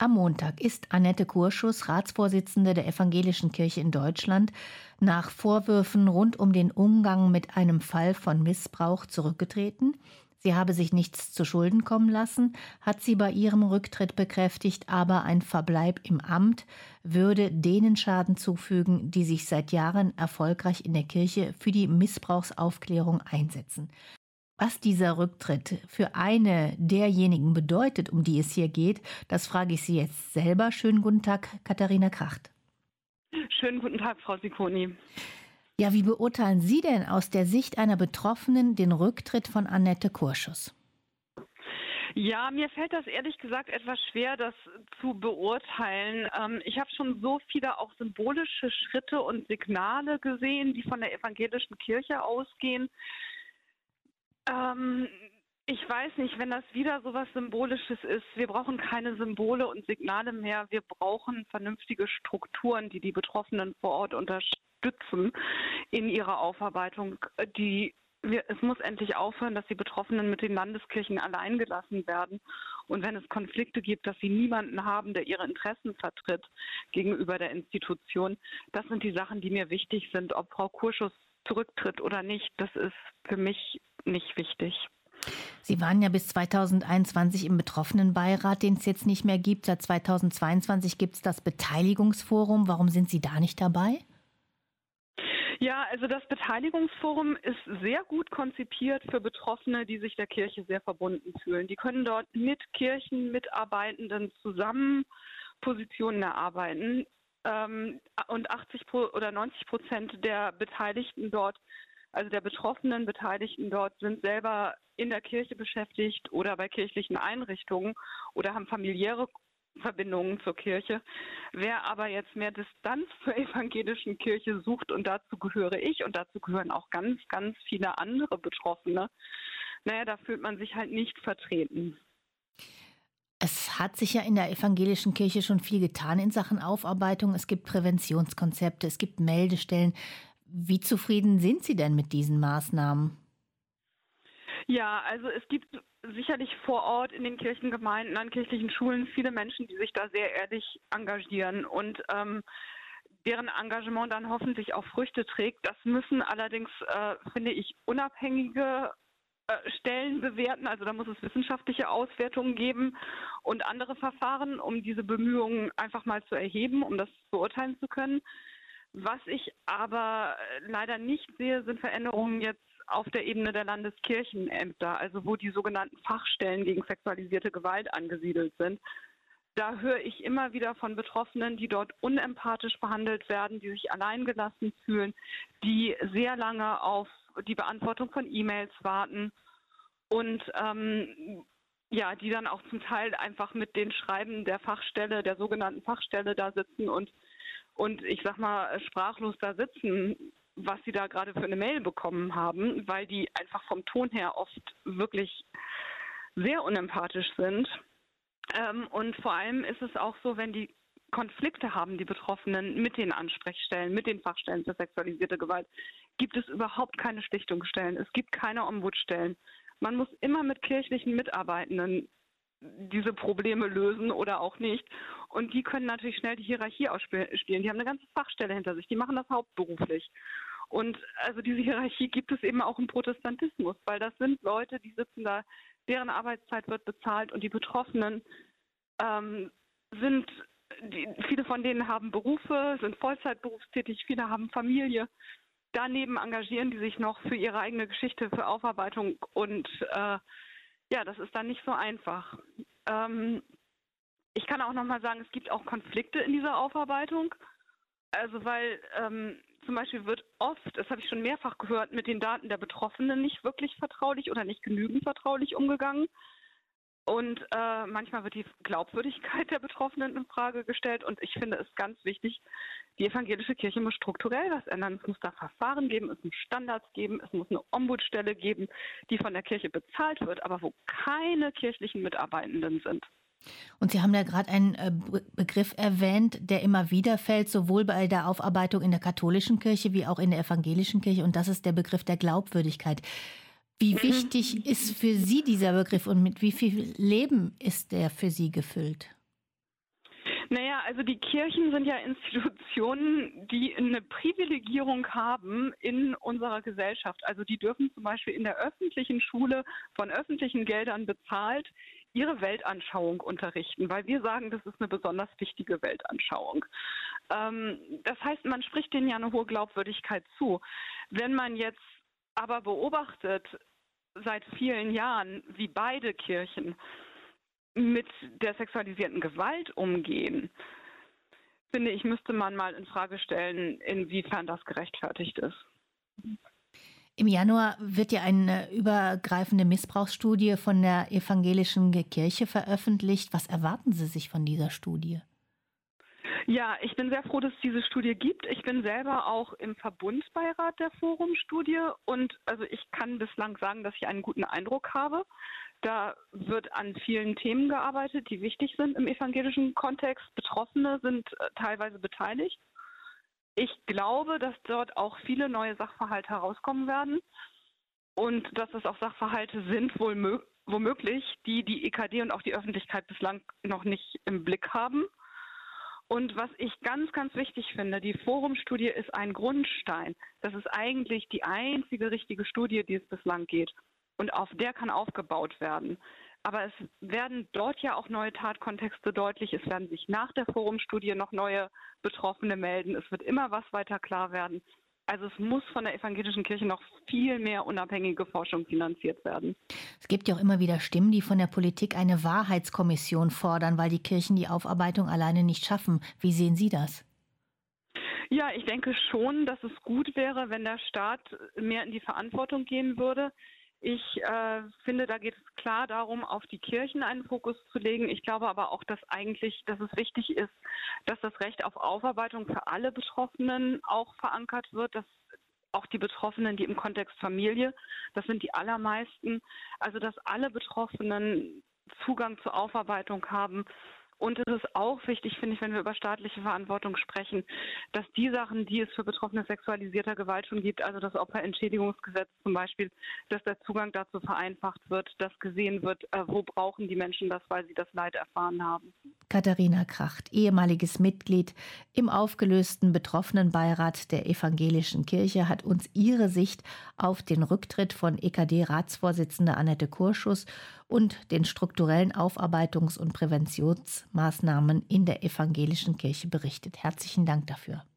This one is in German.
Am Montag ist Annette Kurschus, Ratsvorsitzende der Evangelischen Kirche in Deutschland, nach Vorwürfen rund um den Umgang mit einem Fall von Missbrauch zurückgetreten. Sie habe sich nichts zu Schulden kommen lassen, hat sie bei ihrem Rücktritt bekräftigt, aber ein Verbleib im Amt würde denen Schaden zufügen, die sich seit Jahren erfolgreich in der Kirche für die Missbrauchsaufklärung einsetzen. Was dieser Rücktritt für eine derjenigen bedeutet, um die es hier geht, das frage ich Sie jetzt selber. Schönen guten Tag, Katharina Kracht. Schönen guten Tag, Frau Sicconi. Ja, wie beurteilen Sie denn aus der Sicht einer Betroffenen den Rücktritt von Annette Kurschus? Ja, mir fällt das ehrlich gesagt etwas schwer, das zu beurteilen. Ich habe schon so viele auch symbolische Schritte und Signale gesehen, die von der evangelischen Kirche ausgehen. Ich weiß nicht, wenn das wieder so was Symbolisches ist. Wir brauchen keine Symbole und Signale mehr. Wir brauchen vernünftige Strukturen, die die Betroffenen vor Ort unterstützen in ihrer Aufarbeitung. Es muss endlich aufhören, dass die Betroffenen mit den Landeskirchen allein gelassen werden. Und wenn es Konflikte gibt, dass sie niemanden haben, der ihre Interessen vertritt gegenüber der Institution. Das sind die Sachen, die mir wichtig sind. Ob Frau Kurschus zurücktritt oder nicht, das ist für mich nicht wichtig. Sie waren ja bis 2021 im Betroffenenbeirat, den es jetzt nicht mehr gibt. Seit 2022 gibt es das Beteiligungsforum. Warum sind Sie da nicht dabei? Ja, also das Beteiligungsforum ist sehr gut konzipiert für Betroffene, die sich der Kirche sehr verbunden fühlen. Die können dort mit Kirchenmitarbeitenden zusammen Positionen erarbeiten. Und 90% der Beteiligten dort, also der betroffenen Beteiligten dort, sind selber in der Kirche beschäftigt oder bei kirchlichen Einrichtungen oder haben familiäre Verbindungen zur Kirche. Wer aber jetzt mehr Distanz zur evangelischen Kirche sucht, und dazu gehöre ich und dazu gehören auch ganz, ganz viele andere Betroffene, da fühlt man sich halt nicht vertreten. Es hat sich ja in der evangelischen Kirche schon viel getan in Sachen Aufarbeitung. Es gibt Präventionskonzepte, es gibt Meldestellen. Wie zufrieden sind Sie denn mit diesen Maßnahmen? Ja, also es gibt sicherlich vor Ort in den Kirchengemeinden, an kirchlichen Schulen viele Menschen, die sich da sehr ehrlich engagieren und deren Engagement dann hoffentlich auch Früchte trägt. Das müssen allerdings, finde ich, unabhängige Stellen bewerten. Also da muss es wissenschaftliche Auswertungen geben und andere Verfahren, um diese Bemühungen einfach mal zu erheben, um das beurteilen zu können. Was ich aber leider nicht sehe, sind Veränderungen jetzt auf der Ebene der Landeskirchenämter, also wo die sogenannten Fachstellen gegen sexualisierte Gewalt angesiedelt sind. Da höre ich immer wieder von Betroffenen, die dort unempathisch behandelt werden, die sich alleingelassen fühlen, die sehr lange auf die Beantwortung von E-Mails warten und die dann auch zum Teil einfach mit den Schreiben der Fachstelle, der sogenannten Fachstelle da sitzen und ich sag mal sprachlos da sitzen, was sie da gerade für eine Mail bekommen haben, weil die einfach vom Ton her oft wirklich sehr unempathisch sind. Und vor allem ist es auch so, wenn die Konflikte haben, die Betroffenen mit den Ansprechstellen, mit den Fachstellen für sexualisierte Gewalt, gibt es überhaupt keine Schlichtungsstellen. Es gibt keine Ombudsstellen. Man muss immer mit kirchlichen Mitarbeitenden diese Probleme lösen oder auch nicht. Und die können natürlich schnell die Hierarchie ausspielen. Die haben eine ganze Fachstelle hinter sich. Die machen das hauptberuflich. Und also diese Hierarchie gibt es eben auch im Protestantismus, weil das sind Leute, die sitzen da, deren Arbeitszeit wird bezahlt und die Betroffenen viele von denen haben Berufe, sind Vollzeitberufstätig, viele haben Familie. Daneben engagieren die sich noch für ihre eigene Geschichte, für Aufarbeitung und das ist dann nicht so einfach. Ich kann auch nochmal sagen, es gibt auch Konflikte in dieser Aufarbeitung. Also weil zum Beispiel wird oft, das habe ich schon mehrfach gehört, mit den Daten der Betroffenen nicht wirklich vertraulich oder nicht genügend vertraulich umgegangen. Und manchmal wird die Glaubwürdigkeit der Betroffenen in Frage gestellt. Und ich finde es ganz wichtig, die evangelische Kirche muss strukturell was ändern. Es muss da Verfahren geben, es muss Standards geben, es muss eine Ombudsstelle geben, die von der Kirche bezahlt wird, aber wo keine kirchlichen Mitarbeitenden sind. Und Sie haben da gerade einen Begriff erwähnt, der immer wieder fällt, sowohl bei der Aufarbeitung in der katholischen Kirche wie auch in der evangelischen Kirche. Und das ist der Begriff der Glaubwürdigkeit. Wie wichtig ist für Sie dieser Begriff und mit wie viel Leben ist der für Sie gefüllt? Naja, also die Kirchen sind ja Institutionen, die eine Privilegierung haben in unserer Gesellschaft. Also die dürfen zum Beispiel in der öffentlichen Schule von öffentlichen Geldern bezahlt ihre Weltanschauung unterrichten, weil wir sagen, das ist eine besonders wichtige Weltanschauung. Das heißt, man spricht denen ja eine hohe Glaubwürdigkeit zu. Wenn man jetzt aber beobachtet, seit vielen Jahren, wie beide Kirchen mit der sexualisierten Gewalt umgehen, finde ich, müsste man mal in Frage stellen, inwiefern das gerechtfertigt ist. Im Januar wird ja eine übergreifende Missbrauchsstudie von der evangelischen Kirche veröffentlicht. Was erwarten Sie sich von dieser Studie? Ja, ich bin sehr froh, dass es diese Studie gibt. Ich bin selber auch im Verbundsbeirat der Forumstudie und also ich kann bislang sagen, dass ich einen guten Eindruck habe. Da wird an vielen Themen gearbeitet, die wichtig sind im evangelischen Kontext. Betroffene sind teilweise beteiligt. Ich glaube, dass dort auch viele neue Sachverhalte herauskommen werden und dass es auch Sachverhalte sind, womöglich, die die EKD und auch die Öffentlichkeit bislang noch nicht im Blick haben. Und was ich ganz, ganz wichtig finde, die Forumstudie ist ein Grundstein. Das ist eigentlich die einzige richtige Studie, die es bislang geht. Und auf der kann aufgebaut werden. Aber es werden dort ja auch neue Tatkontexte deutlich. Es werden sich nach der Forumstudie noch neue Betroffene melden. Es wird immer was weiter klar werden. Also es muss von der evangelischen Kirche noch viel mehr unabhängige Forschung finanziert werden. Es gibt ja auch immer wieder Stimmen, die von der Politik eine Wahrheitskommission fordern, weil die Kirchen die Aufarbeitung alleine nicht schaffen. Wie sehen Sie das? Ja, ich denke schon, dass es gut wäre, wenn der Staat mehr in die Verantwortung gehen würde. Ich finde, da geht es klar darum, auf die Kirchen einen Fokus zu legen. Ich glaube aber auch, dass es wichtig ist, dass das Recht auf Aufarbeitung für alle Betroffenen auch verankert wird, dass auch die Betroffenen, die im Kontext Familie, das sind die allermeisten, also dass alle Betroffenen Zugang zur Aufarbeitung haben. Und es ist auch wichtig, finde ich, wenn wir über staatliche Verantwortung sprechen, dass die Sachen, die es für Betroffene sexualisierter Gewalt schon gibt, also das Opferentschädigungsgesetz zum Beispiel, dass der Zugang dazu vereinfacht wird, dass gesehen wird, wo brauchen die Menschen das, weil sie das Leid erfahren haben. Katharina Kracht, ehemaliges Mitglied im aufgelösten Betroffenenbeirat der Evangelischen Kirche, hat uns ihre Sicht auf den Rücktritt von EKD-Ratsvorsitzende Annette Kurschus und den strukturellen Aufarbeitungs- und Präventionsmaßnahmen in der Evangelischen Kirche berichtet. Herzlichen Dank dafür.